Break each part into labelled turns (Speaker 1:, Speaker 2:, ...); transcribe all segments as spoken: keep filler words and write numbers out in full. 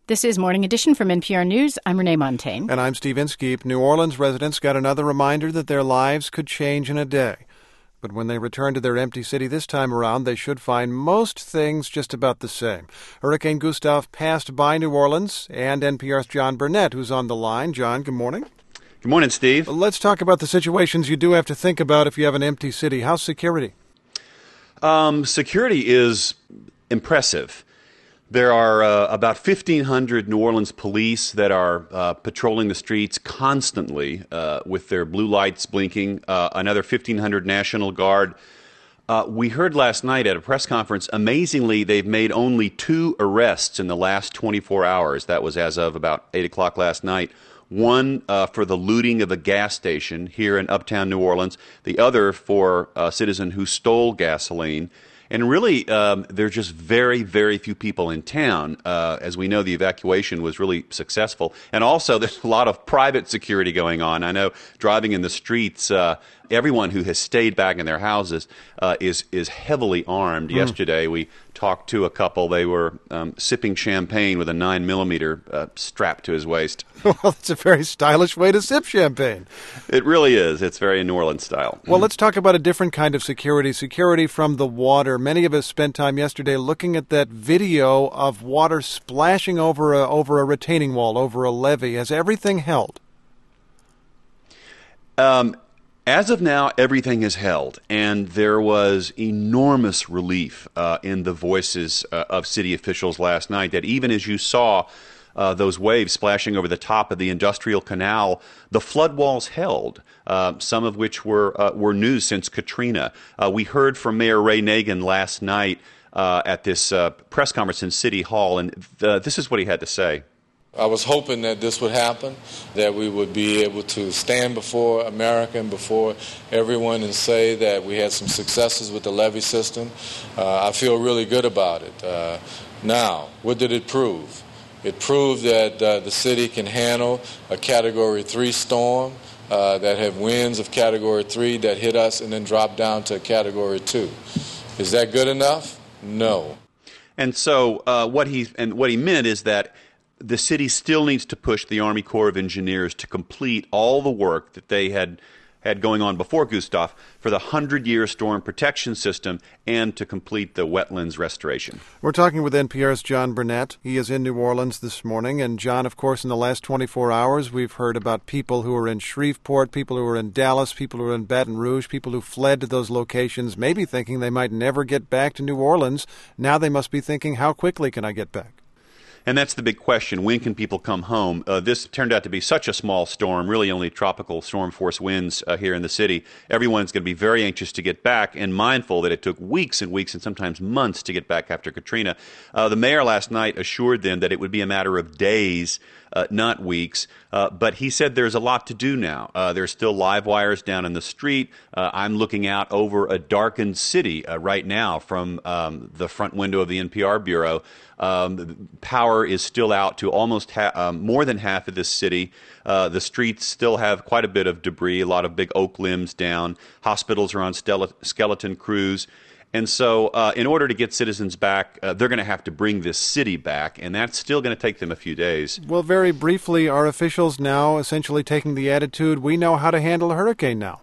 Speaker 1: This is Morning Edition from N P R News. I'm Renee Montaigne.
Speaker 2: And I'm Steve Inskeep. New Orleans residents got another reminder that their lives could change in a day. But when they return to their empty city this time around, they should find most things just about the same. Hurricane Gustav passed by New Orleans, and N P R's John Burnett, who's on the line. John, good morning.
Speaker 3: Good morning, Steve.
Speaker 2: Let's talk about the situations you do have to think about if you have an empty city. How's security?
Speaker 3: Um, security is impressive. There are uh, about fifteen hundred New Orleans police that are uh, patrolling the streets constantly uh, with their blue lights blinking, uh, another fifteen hundred National Guard. Uh, we heard last night at a press conference, amazingly, they've made only two arrests in the last twenty-four hours. That was as of about eight o'clock last night. One uh, for the looting of a gas station here in uptown New Orleans, the other for a citizen who stole gasoline. And really, um, there are just very, very few people in town. Uh, as we know, the evacuation was really successful. And also, there's a lot of private security going on. I know driving in the streets, uh, everyone who has stayed back in their houses uh, is is heavily armed. Mm. Yesterday, we talked to a couple. They were um, sipping champagne with a nine millimeter uh, strapped to his waist.
Speaker 2: Well, that's a very stylish way to sip champagne.
Speaker 3: It really is. It's very New Orleans style.
Speaker 2: Well, let's talk about a different kind of security, security from the water. Many of us spent time yesterday looking at that video of water splashing over a, over a retaining wall, over a levee. Has everything held?
Speaker 3: Um. As of now, everything is held, and there was enormous relief uh, in the voices uh, of city officials last night that even as you saw uh, those waves splashing over the top of the industrial canal, the flood walls held, uh, some of which were uh, were new since Katrina. Uh, we heard from Mayor Ray Nagin last night uh, at this uh, press conference in City Hall, and th- this is what he had to say.
Speaker 4: I was hoping that this would happen, that we would be able to stand before America and before everyone and say that we had some successes with the levee system. Uh, I feel really good about it. Uh, now, what did it prove? It proved that uh, the city can handle a Category three storm uh, that have winds of Category three that hit us and then drop down to Category two. Is that good enough? No.
Speaker 3: And so uh, what he and what he meant is that the city still needs to push the Army Corps of Engineers to complete all the work that they had had going on before Gustav for the hundred-year storm protection system and to complete the wetlands restoration.
Speaker 2: We're talking with N P R's John Burnett. He is in New Orleans this morning. And, John, of course, in the last twenty-four hours, we've heard about people who are in Shreveport, people who are in Dallas, people who are in Baton Rouge, people who fled to those locations, maybe thinking they might never get back to New Orleans. Now they must be thinking, how quickly can I get back?
Speaker 3: And that's the big question. When can people come home? Uh, this turned out to be such a small storm, really only tropical storm force winds uh, here in the city. Everyone's going to be very anxious to get back and mindful that it took weeks and weeks and sometimes months to get back after Katrina. Uh, the mayor last night assured them that it would be a matter of days, uh, not weeks. Uh, but he said there's a lot to do now. Uh, there's still live wires down in the street. Uh, I'm looking out over a darkened city uh, right now from um, the front window of the N P R bureau. Um, power is still out to almost ha- um, more than half of this city. Uh, the streets still have quite a bit of debris, a lot of big oak limbs down. Hospitals are on stel- skeleton crews. And so uh, in order to get citizens back, uh, they're going to have to bring this city back, and that's still going to take them a few days.
Speaker 2: Well, very briefly, are officials now essentially taking the attitude, we know how to handle a hurricane now?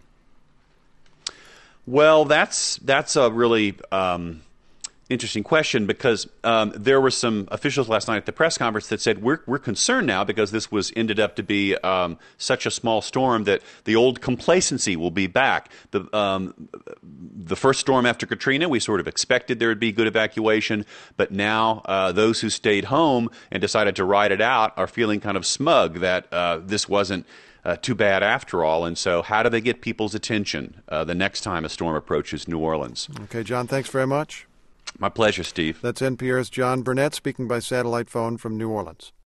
Speaker 3: Well, that's that's a really um, interesting question because um, there were some officials last night at the press conference that said we're we're concerned now because this was ended up to be um, such a small storm that the old complacency will be back. The um, the first storm after Katrina, we sort of expected there would be good evacuation, but now uh, those who stayed home and decided to ride it out are feeling kind of smug that uh, this wasn't Uh, too bad after all. And so how do they get people's attention uh, the next time a storm approaches New Orleans?
Speaker 2: Okay, John, thanks very much.
Speaker 3: My pleasure, Steve.
Speaker 2: That's N P R's John Burnett speaking by satellite phone from New Orleans.